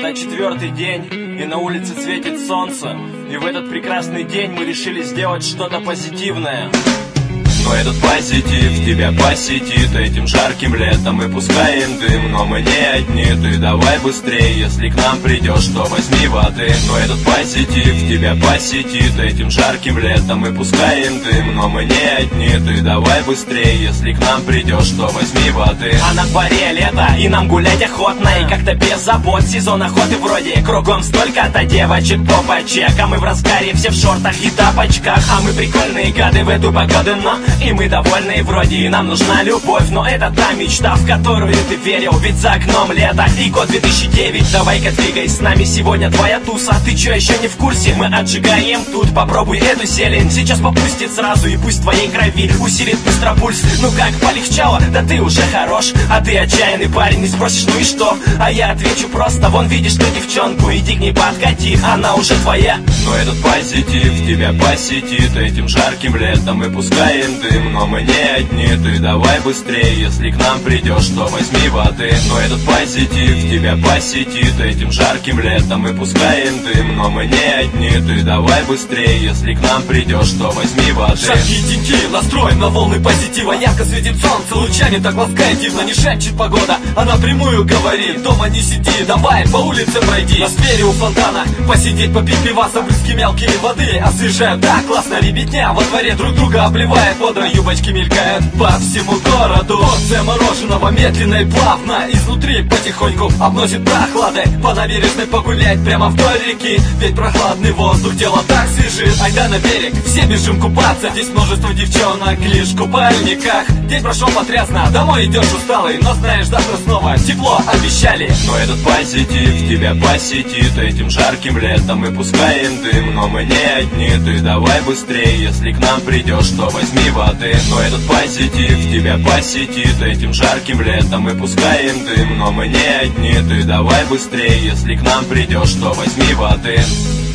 Уже 4-й день, и на улице светит солнце. И в этот прекрасный день мы решили сделать что-то позитивное. Но этот позитив тебя посетит этим жарким летом. Мы пускаем дым, но мы не одни. Ты давай быстрее, если к нам придешь, то возьми воды. Но этот позитив тебя посетит этим жарким летом. Мы пускаем дым, но мы не одни. Ты давай быстрее, если к нам придешь, то возьми воды. А на дворе лето, и нам гулять охотно. И как-то без забот, сезон охоты вроде. Кругом столько-то девочек, попочек. А мы в разгаре, все в шортах и тапочках. А мы прикольные гады в эту погоду, но и мы довольны вроде, и нам нужна любовь. Но это та мечта, в которую ты верил. Ведь за окном лето и год 2009. Давай-ка двигай с нами, сегодня твоя туса. Ты чё, еще не в курсе? Мы отжигаем тут, попробуй эту зелень. Сейчас попустит сразу, и пусть в твоей крови усилит быстро пульс. Ну как, полегчало? Да ты уже хорош. А ты отчаянный парень, не спросишь, ну и что? А я отвечу просто, вон видишь ты девчонку, иди к ней подкати, она уже твоя. Но этот позитив тебя посетит этим жарким летом. Мы пускаем дым, но мы не одни. Ты давай быстрее, если к нам придешь, то возьми воды. Но этот позитив тебя посетит этим жарким летом. Мы пускаем дым, но мы не одни. Ты давай быстрее, если к нам придешь, то возьми воды. Жаркие деньги, настроен на волны позитива. Ярко светит солнце, лучами так ласкает дивно. Не шепчет погода, а напрямую говорит: дома не сиди, давай по улице пройди. На сквере у фонтана посидеть, попить пива, брызги мелкие воды освежают. Да, классно, ребятня во дворе друг друга обливает водой. Юбочки мелькают по всему городу. Порция мороженого медленно и плавно изнутри потихоньку обносит прохладой. По набережной погулять прямо вдоль реки, ведь прохладный воздух тело так свежит. Айда на берег, все бежим купаться. Здесь множество девчонок лишь в купальниках. День прошел потрясно, домой идешь усталый, но знаешь, завтра снова тепло обещали. Но этот позитив тебя посетит этим жарким летом. Мы пускаем дым, но мы не одни. Ты давай быстрее, если к нам придешь, то возьми воды. Но этот позитив тебя посетит этим жарким летом. Мы пускаем дым, но мы не одни. Ты давай быстрее, если к нам придешь, то возьми воды.